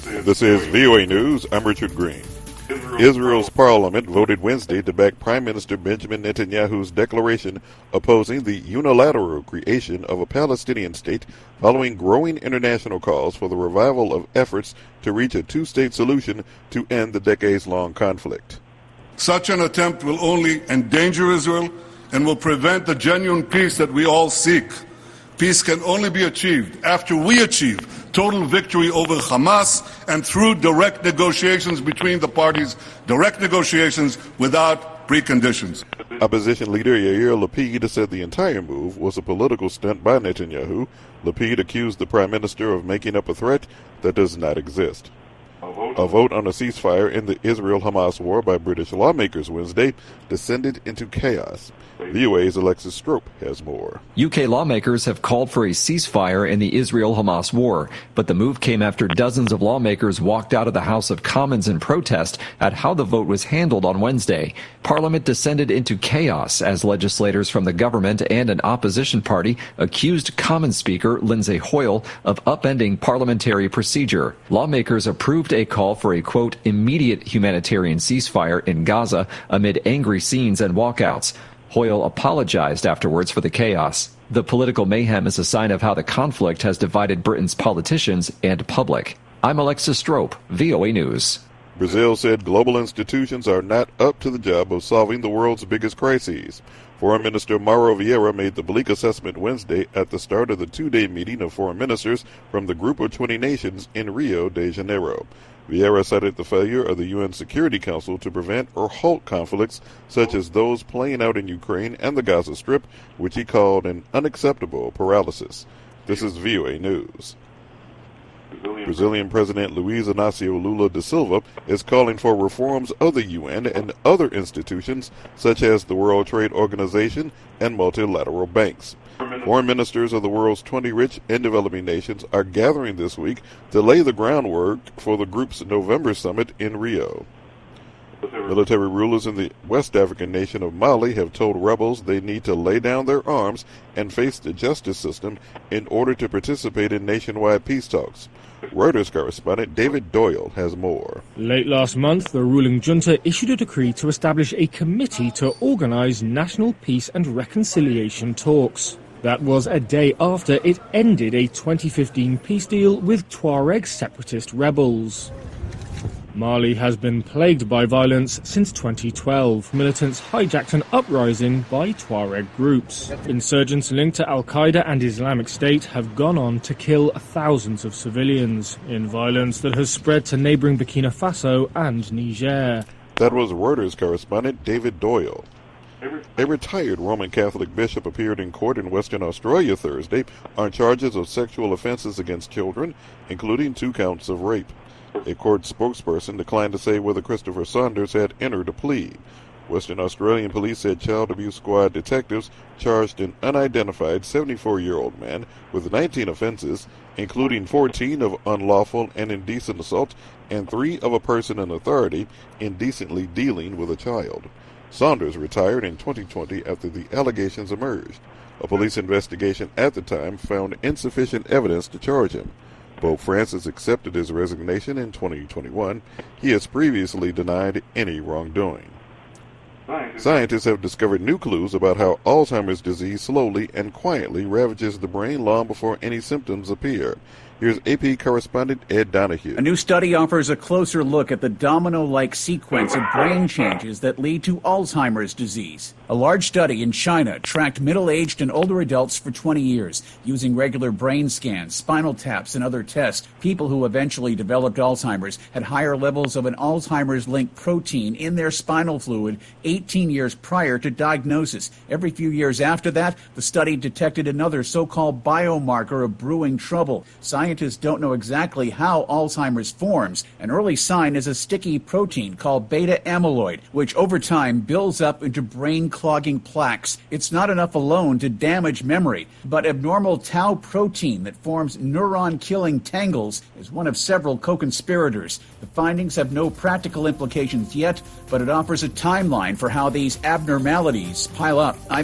This is VOA News. I'm Richard Green. Israel's parliament voted Wednesday to back Prime Minister Benjamin Netanyahu's declaration opposing the unilateral creation of a Palestinian state following growing international calls for the revival of efforts to reach a two-state solution to end the decades-long conflict. Such an attempt will only endanger Israel and will prevent the genuine peace that we all seek. Peace can only be achieved after we achieve total victory over Hamas and through direct negotiations between the parties, direct negotiations without preconditions. Opposition leader Yair Lapid said the entire move was a political stunt by Netanyahu. Lapid accused the prime minister of making up a threat that does not exist. A vote on a ceasefire in the Israel-Hamas war by British lawmakers Wednesday descended into chaos. VOA's Alexis Strope has more. UK lawmakers have called for a ceasefire in the Israel-Hamas war, but the move came after dozens of lawmakers walked out of the House of Commons in protest at how the vote was handled on Wednesday. Parliament descended into chaos as legislators from the government and an opposition party accused Commons Speaker Lindsay Hoyle of upending parliamentary procedure. Lawmakers approved a call for a, quote, immediate humanitarian ceasefire in Gaza amid angry scenes and walkouts. Hoyle apologized afterwards for the chaos. The political mayhem is a sign of how the conflict has divided Britain's politicians and public. I'm Alexis Strope, VOA News. Brazil said global institutions are not up to the job of solving the world's biggest crises. Foreign Minister Mauro Vieira made the bleak assessment Wednesday at the start of the two-day meeting of foreign ministers from the Group of 20 Nations in Rio de Janeiro. Vieira cited the failure of the UN Security Council to prevent or halt conflicts such as those playing out in Ukraine and the Gaza Strip, which he called an unacceptable paralysis. This is VOA News. Brazilian President Luiz Inácio Lula da Silva is calling for reforms of the UN and other institutions such as the World Trade Organization and multilateral banks. Foreign ministers of the world's 20 rich and developing nations are gathering this week to lay the groundwork for the group's November summit in Rio. Military rulers in the West African nation of Mali have told rebels they need to lay down their arms and face the justice system in order to participate in nationwide peace talks. Reuters correspondent David Doyle has more. Late last month, the ruling junta issued a decree to establish a committee to organize national peace and reconciliation talks. That was a day after it ended a 2015 peace deal with Tuareg separatist rebels. Mali has been plagued by violence since 2012. Militants hijacked an uprising by Tuareg groups. Insurgents linked to Al-Qaeda and Islamic State have gone on to kill thousands of civilians in violence that has spread to neighboring Burkina Faso and Niger. That was Reuters correspondent David Doyle. A retired Roman Catholic bishop appeared in court in Western Australia Thursday on charges of sexual offenses against children, including 2 counts of rape. A court spokesperson declined to say whether Christopher Saunders had entered a plea. Western Australian police said child abuse squad detectives charged an unidentified 74-year-old man with 19 offenses, including 14 of unlawful and indecent assault and 3 of a person in authority indecently dealing with a child. Saunders retired in 2020 after the allegations emerged. A police investigation at the time found insufficient evidence to charge him. Pope Francis accepted his resignation in 2021. He has previously denied any wrongdoing. Scientists have discovered new clues about how Alzheimer's disease slowly and quietly ravages the brain long before any symptoms appear. Here's AP correspondent Ed Donahue. A new study offers a closer look at the domino-like sequence of brain changes that lead to Alzheimer's disease. A large study in China tracked middle-aged and older adults for 20 years. Using regular brain scans, spinal taps, and other tests, people who eventually developed Alzheimer's had higher levels of an Alzheimer's-linked protein in their spinal fluid 18 years prior to diagnosis. Every few years after that, the study detected another so-called biomarker of brewing trouble. Scientists don't know exactly how Alzheimer's forms. An early sign is a sticky protein called beta amyloid, which over time builds up into brain-clogging plaques. It's not enough alone to damage memory, but abnormal tau protein that forms neuron-killing tangles is one of several co-conspirators. The findings have no practical implications yet, but it offers a timeline for how these abnormalities pile up. I'm